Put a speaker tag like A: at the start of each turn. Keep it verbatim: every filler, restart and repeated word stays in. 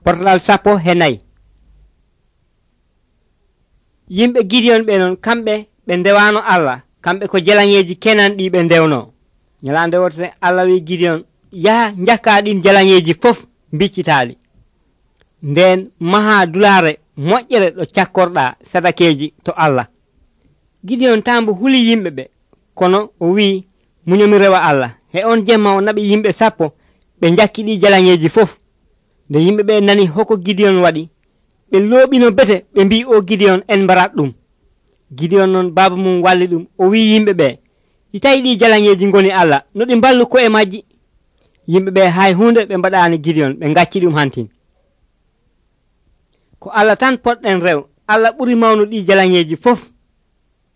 A: portal sappo he nayi. Yimɓe Gideon ɓe noon kamɓe ɓe ndewano Allah, kamɓe ko jalaŋeji kenan ɗi ɓe ndewno. Ñalande wotere Allah wi Gideon yaha jakka ɗin jalaŋeji fof biccitali, nden maha dulare moƴƴere ɗo cakkorɗa sadakeji to Allah. Gideon tambo huli yimɓe ɓe, kono o wi muñomi rewa Allah. He on jemma o naɓi yimɓe sappo ɓe jakki ɗi jalaŋeji fof. Nde yimɓe ɓe nani hoko Gideon waɗi, ɓe looɓino bete ɓe mbi o Gideon en mbarat ɗum. Gideon noon baba mum walli ɗum, o wi yimɓe ɓe ɗi tawi ɗi jalaŋeji goni Allah no ɗi mballu ko'e majji. Yimɓe ɓe hay hunde ɓe mbaɗani Gideon, ɓe gacci ɗum hantin. Ko Allah tan potɗen rew, Allah ɓuri mawnu ɗi jalaŋeji fof.